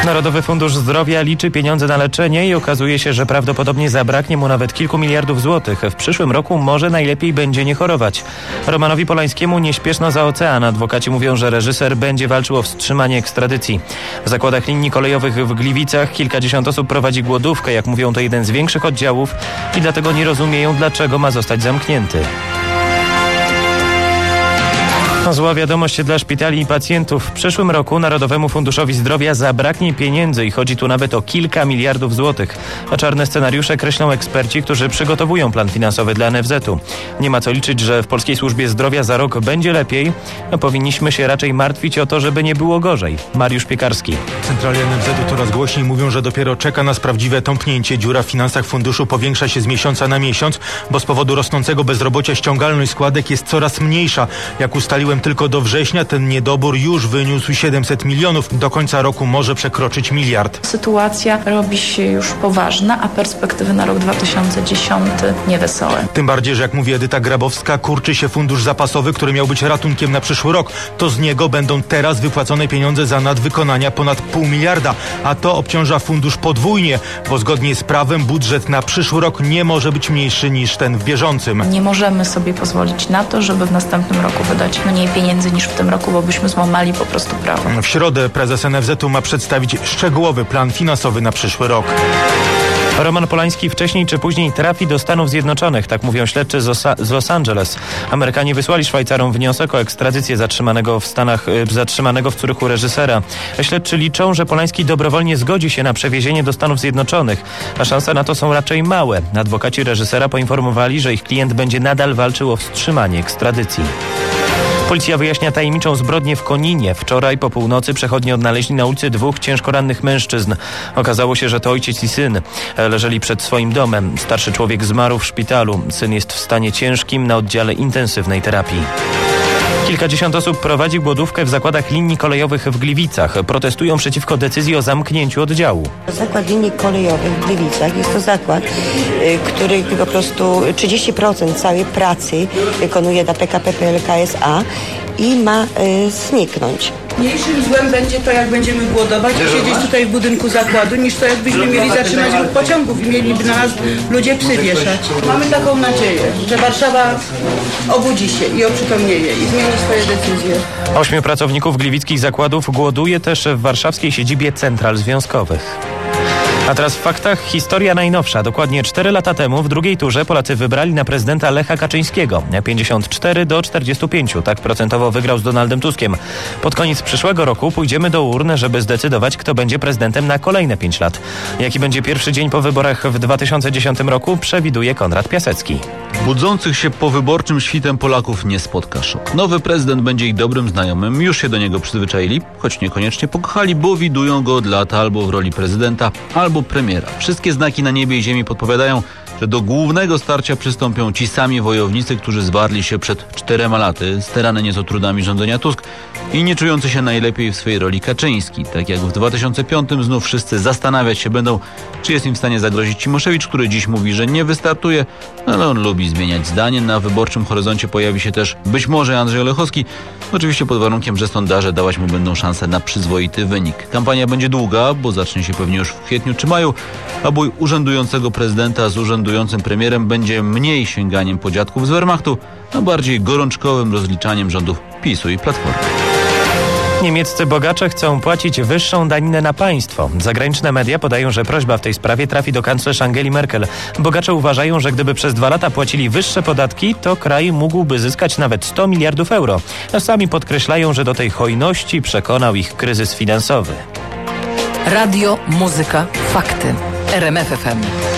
Narodowy Fundusz Zdrowia liczy pieniądze na leczenie i okazuje się, że prawdopodobnie zabraknie mu nawet kilku miliardów złotych. W przyszłym roku może najlepiej będzie nie chorować. Romanowi Polańskiemu nie śpieszno za ocean. Adwokaci mówią, że reżyser będzie walczył o wstrzymanie ekstradycji. W zakładach linii kolejowych w Gliwicach kilkadziesiąt osób prowadzi głodówkę. Jak mówią, to jeden z większych oddziałów i dlatego nie rozumieją, dlaczego ma zostać zamknięty. Zła wiadomość dla szpitali i pacjentów. W przyszłym roku Narodowemu Funduszowi Zdrowia zabraknie pieniędzy i chodzi tu nawet o kilka miliardów złotych. A czarne scenariusze kreślą eksperci, którzy przygotowują plan finansowy dla NFZ-u. Nie ma co liczyć, że w polskiej służbie zdrowia za rok będzie lepiej. Powinniśmy się raczej martwić o to, żeby nie było gorzej. Mariusz Piekarski. Centrali NFZ-u coraz głośniej mówią, że dopiero czeka nas prawdziwe tąpnięcie. Dziura w finansach funduszu powiększa się z miesiąca na miesiąc, bo z powodu rosnącego bezrobocia ściągalność składek jest coraz mniejsza. Jak ustaliłem tylko do września, ten niedobór już wyniósł 700 milionów. Do końca roku może przekroczyć miliard. Sytuacja robi się już poważna, a perspektywy na rok 2010 niewesołe. Tym bardziej, że jak mówi Edyta Grabowska, kurczy się fundusz zapasowy, który miał być ratunkiem na przyszły rok. To z niego będą teraz wypłacone pieniądze za nadwykonania ponad 0,5 miliarda, a to obciąża fundusz podwójnie, bo zgodnie z prawem budżet na przyszły rok nie może być mniejszy niż ten w bieżącym. Nie możemy sobie pozwolić na to, żeby w następnym roku wydać mniej pieniędzy niż w tym roku, bo byśmy złamali po prostu prawo. W środę prezes NFZ-u ma przedstawić szczegółowy plan finansowy na przyszły rok. Roman Polański wcześniej czy później trafi do Stanów Zjednoczonych, tak mówią śledczy z Los Angeles. Amerykanie wysłali Szwajcarom wniosek o ekstradycję zatrzymanego w Zurychu reżysera. Śledczy liczą, że Polański dobrowolnie zgodzi się na przewiezienie do Stanów Zjednoczonych, a szanse na to są raczej małe. Adwokaci reżysera poinformowali, że ich klient będzie nadal walczył o wstrzymanie ekstradycji. Policja wyjaśnia tajemniczą zbrodnię w Koninie. Wczoraj po północy przechodni odnaleźli na ulicy dwóch ciężko rannych mężczyzn. Okazało się, że to ojciec i syn. Leżeli przed swoim domem. Starszy człowiek zmarł w szpitalu. Syn jest w stanie ciężkim na oddziale intensywnej terapii. Kilkadziesiąt osób prowadzi głodówkę w zakładach linii kolejowych w Gliwicach. Protestują przeciwko decyzji o zamknięciu oddziału. Zakład linii kolejowych w Gliwicach jest to zakład, który po prostu 30% całej pracy wykonuje dla PKP PLK SA i ma zniknąć. Mniejszym złem będzie to, jak będziemy głodować i siedzieć tutaj w budynku zakładu, niż to, jakbyśmy mieli zatrzymać ruch pociągów i mieliby na nas ludzie psy wieszać. Mamy taką nadzieję, że Warszawa obudzi się i oprzytomnieje i zmieni swoje decyzje. 8 pracowników gliwickich zakładów głoduje też w warszawskiej siedzibie central związkowych. A teraz w faktach historia najnowsza. Dokładnie 4 lata temu w drugiej turze Polacy wybrali na prezydenta Lecha Kaczyńskiego. 54-45. Tak procentowo wygrał z Donaldem Tuskiem. Pod koniec przyszłego roku pójdziemy do urn, żeby zdecydować, kto będzie prezydentem na kolejne 5 lat. Jaki będzie pierwszy dzień po wyborach w 2010 roku, przewiduje Konrad Piasecki. Budzących się po wyborczym świtem Polaków nie spotka szok. Nowy prezydent będzie ich dobrym znajomym. Już się do niego przyzwyczaili, choć niekoniecznie pokochali, bo widują go od lat albo w roli prezydenta, albo premiera. Wszystkie znaki na niebie i ziemi podpowiadają, że do głównego starcia przystąpią ci sami wojownicy, którzy zwarli się przed 4 laty, sterany nieco trudami rządzenia Tusk i nie czujący się najlepiej w swojej roli Kaczyński. Tak jak w 2005 znów wszyscy zastanawiać się będą, czy jest im w stanie zagrozić Cimoszewicz, który dziś mówi, że nie wystartuje, ale on lubi zmieniać zdanie. Na wyborczym horyzoncie pojawi się też być może Andrzej Olechowski, oczywiście pod warunkiem, że sondaże dawać mu będą szansę na przyzwoity wynik. Kampania będzie długa, bo zacznie się pewnie już w kwietniu czy maju, a bój urzędującego prezydenta z urzędującym premierem będzie mniej sięganiem po dziadków z Wehrmachtu, a bardziej gorączkowym rozliczaniem rządów PiS-u i Platformy. Niemieccy bogacze chcą płacić wyższą daninę na państwo. Zagraniczne media podają, że prośba w tej sprawie trafi do kanclerz Angeli Merkel. Bogacze uważają, że gdyby przez 2 lata płacili wyższe podatki, to kraj mógłby zyskać nawet 100 miliardów euro. Sami podkreślają, że do tej hojności przekonał ich kryzys finansowy. Radio, muzyka, fakty. RMF FM.